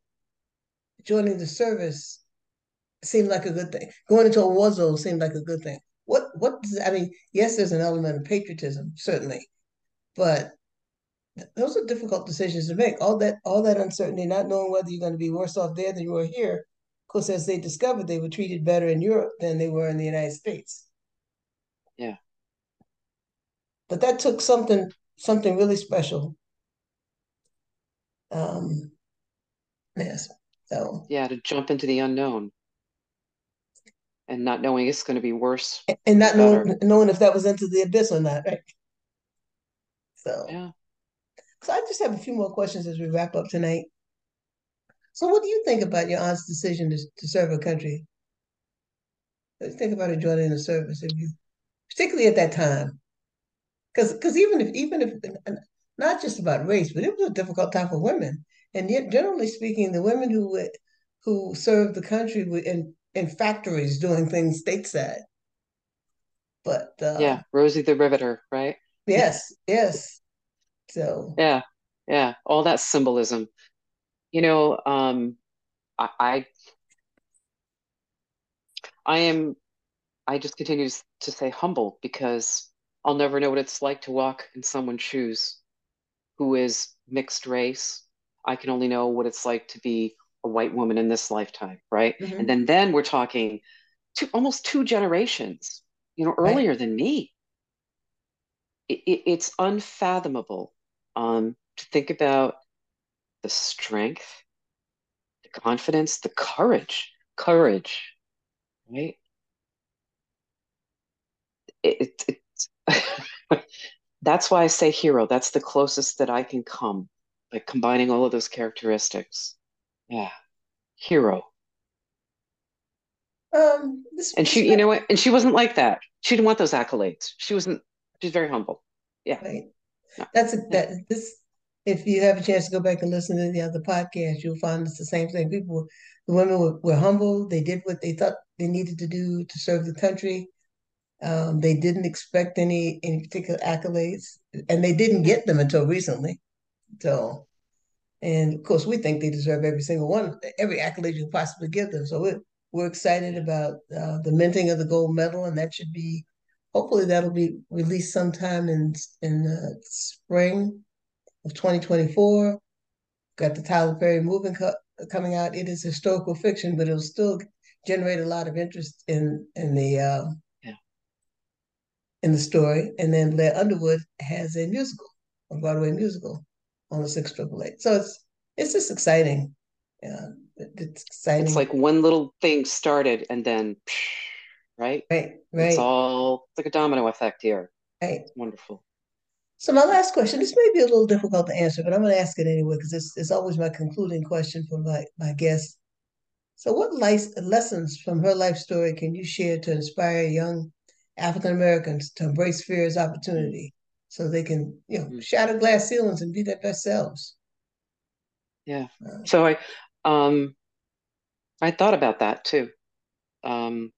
joining the service seemed like a good thing. Going into a war zone seemed like a good thing. What what what does, I mean, yes, there's an element of patriotism, certainly, but those are difficult decisions to make. All that all that uncertainty, not knowing whether you're going to be worse off there than you were here. Of course, as they discovered, they were treated better in Europe than they were in the United States. Yeah. But that took something something really special. Um, yes. So Yeah, to jump into the unknown and not knowing it's going to be worse and or not better. knowing knowing if that was into the abyss or not, right? So Yeah. so I just have a few more questions as we wrap up tonight. So what do you think about your aunt's decision to, to serve her country? What do you think about her joining the service, if you particularly at that time? Because because even if even if not just about race, but it was a difficult time for women, and yet generally speaking, the women who would who served the country were in in factories doing things stateside. But uh, Yeah. Rosie the Riveter, right? yes, yes. So Yeah. Yeah. All that symbolism. You know, um, I, I, I am, I just continue to say humble because I'll never know what it's like to walk in someone's shoes who is mixed race. I can only know what it's like to be a white woman in this lifetime, right? And mhm, then then we're talking two, almost two generations, you know, right. earlier than me. It, it, it's unfathomable um, to think about the strength, the confidence, the courage, courage, right? It, it, it that's why I say hero. That's the closest that I can come, like combining all of those characteristics. Yeah, hero. Um, this And this she, you know what? And she wasn't like that. She didn't want those accolades. She wasn't, she's very humble. Yeah. right. No. That's a, Yeah. that this. If you have a chance to go back and listen to the other podcast, you'll find it's the same thing. People, the women were, were humble. They did what they thought they needed to do to serve the country. Um, they didn't expect any any particular accolades, and they didn't Yeah. get them until recently. So, and of course, we think they deserve every single one, every accolade you can possibly give them. So we're we're excited Yeah. about uh, the minting of the gold medal, and that should be hopefully that'll be released sometime in in uh, spring of twenty twenty-four. Got the Tyler Perry movie co- coming out. It is historical fiction, but it'll still generate a lot of interest in in the uh, Yeah. in the story. And then Blair Underwood has a musical, a Broadway musical on the six triple eight. So it's it's just exciting. Yeah, it's It's exciting. like one little thing started and then, right? Right, It's right, all it's like a domino effect here. right. It's wonderful. So my last question, this may be a little difficult to answer, but I'm going to ask it anyway because it's, it's always my concluding question for my, my guests. So what life, lessons from her life story can you share to inspire young African Americans to embrace fear as Mm, opportunity so they can, you know, mm, shatter glass ceilings and be their best selves? yeah. Uh, So I um I thought about that too. Um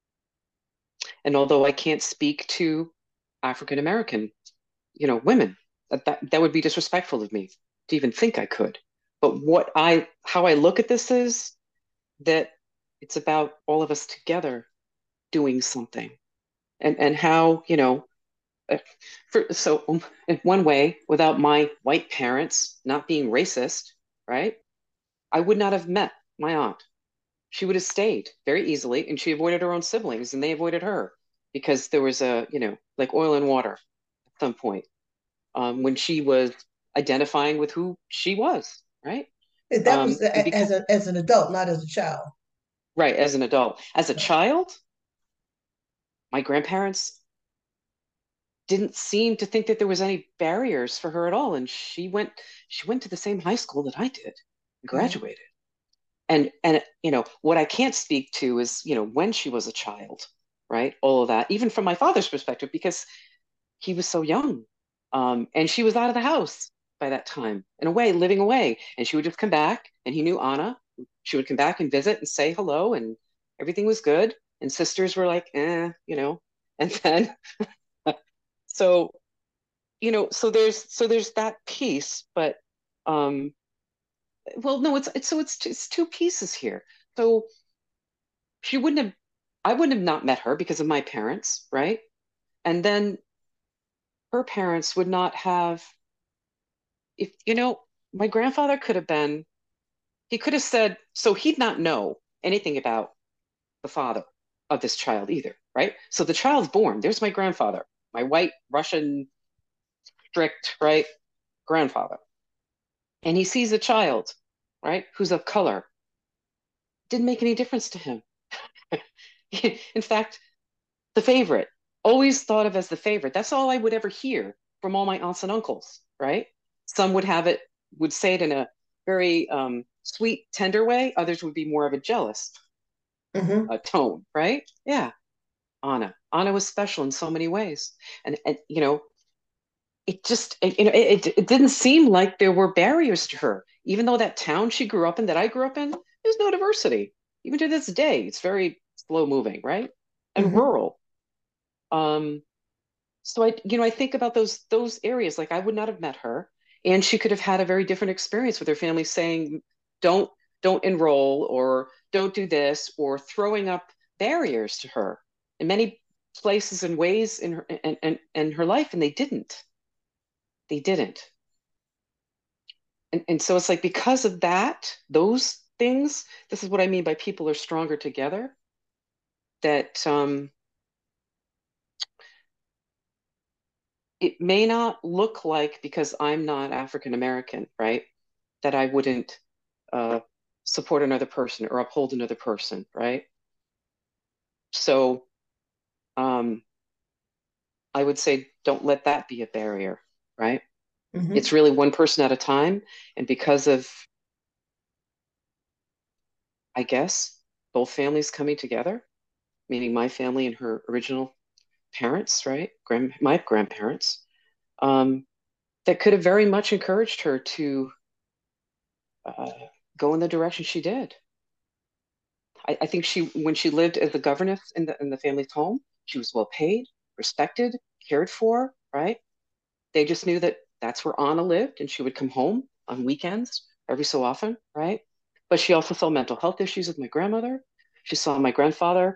and although I can't speak to African American, you know, women, that, that that would be disrespectful of me to even think I could. But what I how I look at this is that it's about all of us together doing something and and how you know uh, for, so um, in one way without my white parents not being racist, right, I would not have met my aunt. She would have stayed very easily and she avoided her own siblings and they avoided her because there was a you know like oil and water at some point um, when she was identifying with who she was, right. that um, was and as because a, as an adult, not as a child. right as an adult, as a child, my grandparents didn't seem to think that there was any barriers for her at all, and she went she went to the same high school that I did, Right. graduated. And and you know what I can't speak to is you know when she was a child, right, all of that, even from my father's perspective, because he was so young, um, and she was out of the house by that time, in a way living away, and she would just come back and he knew Anna. She would come back and visit and say hello and everything was good, and sisters were like eh you know and then so you know so there's so there's that piece, but um well no it's it's so it's it's two pieces here. So she wouldn't have I wouldn't have not met her because of my parents, right? And then her parents would not have, if you know, my grandfather could have been, he could have said, so he'd not know anything about the father of this child either, right? So the child's born. There's my grandfather, my white Russian strict, right, grandfather. And he sees a child, right, who's of color. Didn't make any difference to him. In fact, the favorite, always thought of as the favorite. That's all I would ever hear from all my aunts and uncles, right? Some would have it, would say it in a very um, sweet, tender way. Others would be more of a jealous Mm-hmm. uh, tone, right? Yeah, Anna. Anna was special in so many ways, and and you know, it just it, you know it, it didn't seem like there were barriers to her, even though that town she grew up in, that I grew up in, there's no diversity. Even to this day, it's very slow moving, right? And Mm-hmm. rural. Um, So I, you know, I think about those those areas. Like I would not have met her, and she could have had a very different experience with her family saying, "Don't don't enroll," or "Don't do this," or throwing up barriers to her in many places and ways in her and and, and her life, and they didn't. They didn't. And and so it's like because of that, those things. This is what I mean by people are stronger together. That um, it may not look like because I'm not African American, right? That I wouldn't uh, support another person or uphold another person, right? So um, I would say don't let that be a barrier, right? Mm-hmm. It's really one person at a time. And because of, I guess, both families coming together, meaning my family and her original parents, right? Grand, my grandparents, um, that could have very much encouraged her to uh, go in the direction she did. I, I think she, when she lived as a governess in the in the family's home, she was well paid, respected, cared for. Right? They just knew that that's where Anna lived, and she would come home on weekends every so often. Right? But she also saw mental health issues with my grandmother. She saw my grandfather,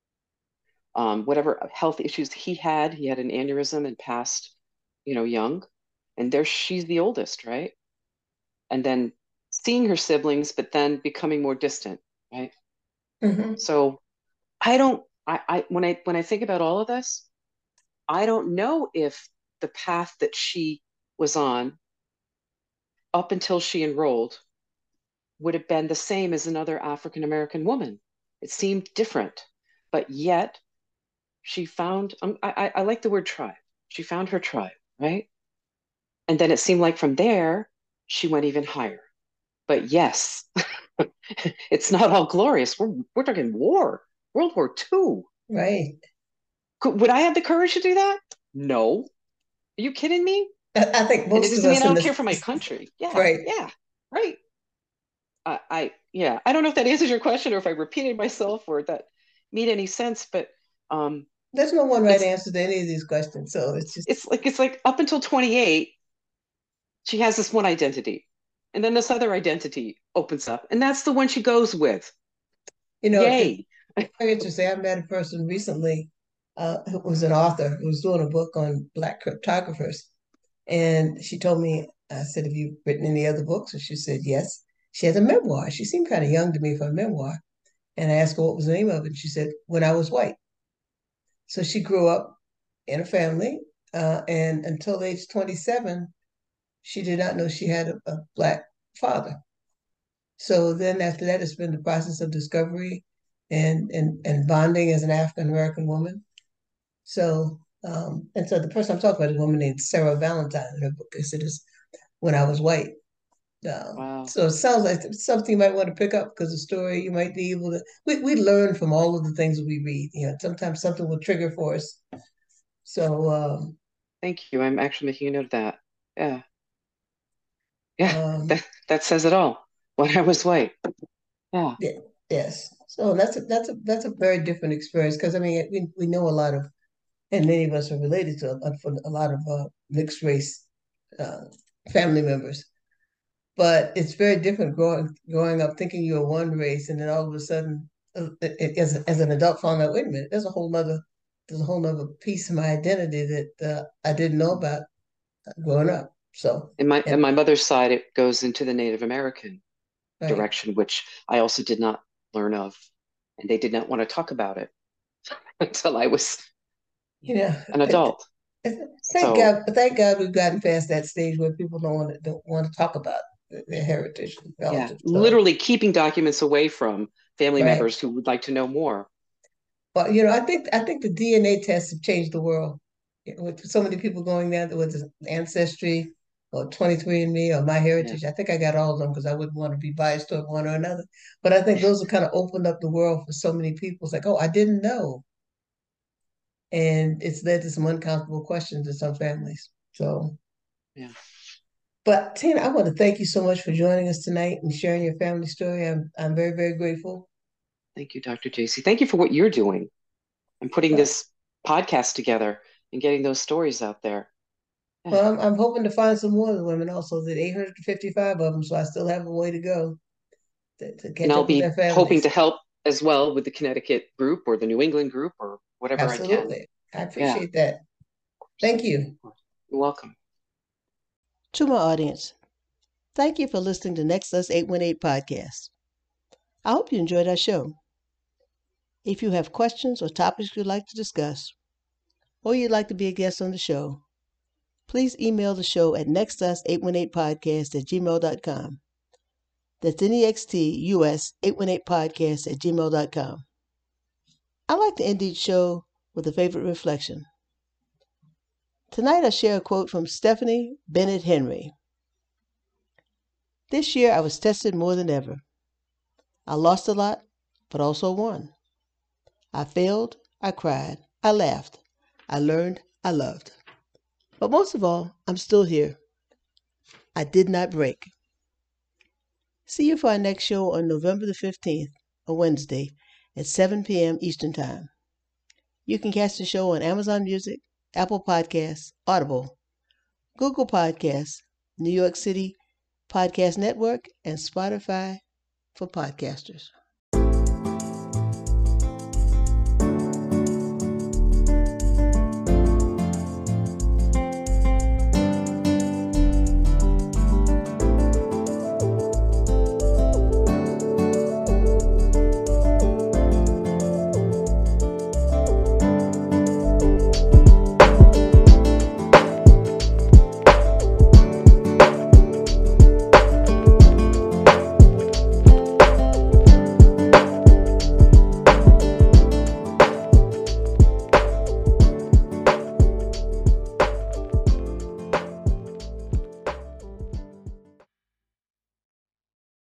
um, whatever health issues he had. He had an aneurysm and passed, you know, young. And there she's the oldest, right? And then seeing her siblings, but then becoming more distant, right? Mm-hmm. So I don't I, I when I when I think about all of this, I don't know if the path that she was on up until she enrolled would have been the same as another African American woman. It seemed different, but yet she found um, I, I like the word tribe. She found her tribe, right? And then it seemed like from there she went even higher. But yes, it's not all glorious. We're we're talking war, World War Two. Right. Could, would I have the courage to do that? No. Are you kidding me? I, I think And it most of doesn't mean us I in don't care for my this, country. Yeah, right. yeah, right. I, I, yeah. I don't know if that answers your question or if I repeated myself or if that made any sense, but um, There's no one right it's answer to any of these questions. So it's just, it's like it's like up until twenty-eight, she has this one identity, and then this other identity opens up, and that's the one she goes with. you know, it's Yay! very interesting. I met a person recently uh, who was an author who was doing a book on Black cryptographers. And she told me, I said, have you written any other books? And she said, yes. She has a memoir. She seemed kind of young to me for a memoir. And I asked her what was the name of it. And she said, When I Was White. So she grew up in a family. Uh, and until age twenty-seven, she did not know she had a, a Black father. So then after that, it's been the process of discovery and, and, and bonding as an African American woman. So, um, and so the person I'm talking about is a woman named Sarah Valentine, and her book is it is When I Was White. Um, Wow. so it sounds like it's something you might want to pick up because the story you might be able to. We, we learn from all of the things that we read. You know, sometimes something will trigger for us. So, um, Thank you. I'm actually making a note of that. Yeah, yeah. um, That that says it all. When I was white. Yeah. yeah, yes. So that's a, that's a that's a very different experience because I mean we we know a lot of and many of us are related to a, a lot of uh, mixed race uh, family members. But it's very different growing growing up thinking you're one race and then all of a sudden as as an adult, found out, wait a minute, there's a whole nother there's a whole nother piece of my identity that uh, I didn't know about growing up. So, In my in and my mother's side, it goes into the Native American right, direction, which I also did not learn of, and they did not want to talk about it until I was you know, an it, adult. it, thank So God, thank God we've gotten past that stage where people don't want to don't want to talk about their, their heritage and yeah, relatives. So, literally keeping documents away from family right. members who would like to know more. But you know, I think I think the D N A tests have changed the world. With so many people going down with Ancestry or twenty-three and Me or My Yeah, Heritage. I think I got all of them because I wouldn't want to be biased toward one or another. But I think those have kind of opened up the world for so many people. It's like, oh, I didn't know. And it's led to some uncomfortable questions in some families. So, yeah. but Tina, I want to thank you so much for joining us tonight and sharing your family story. I'm I'm very, very grateful. Thank you, Doctor J C. Thank you for what you're doing and putting Uh, this podcast together and getting those stories out there. Yeah. well, I'm, I'm hoping to find some more women also. There's eight hundred fifty-five of them, so I still have a way to go to, to And catch I'll up with their be hoping to families. help as well with the Connecticut group or the New England group or whatever I can. Absolutely. I Yeah. appreciate that. Thank you. You're welcome. To my audience, thank you for listening to Nexus eight one eight podcast. I hope you enjoyed our show. If you have questions or topics you'd like to discuss, or you'd like to be a guest on the show, please email the show at nexus eight one eight podcast at gmail dot com. That's N E X T U S eight one eight podcast at gmail dot com. I like to end each show with a favorite reflection. Tonight I share a quote from Stephanie Bennett Henry. This year I was tested more than ever. I lost a lot, but also won. I failed, I cried, I laughed, I learned, I loved. But most of all, I'm still here. I did not break. See you for our next show on November the fifteenth, a Wednesday, at seven p.m. Eastern Time. You can catch the show on Amazon Music, Apple Podcasts, Audible, Google Podcasts, New York City Podcast Network, and Spotify for podcasters.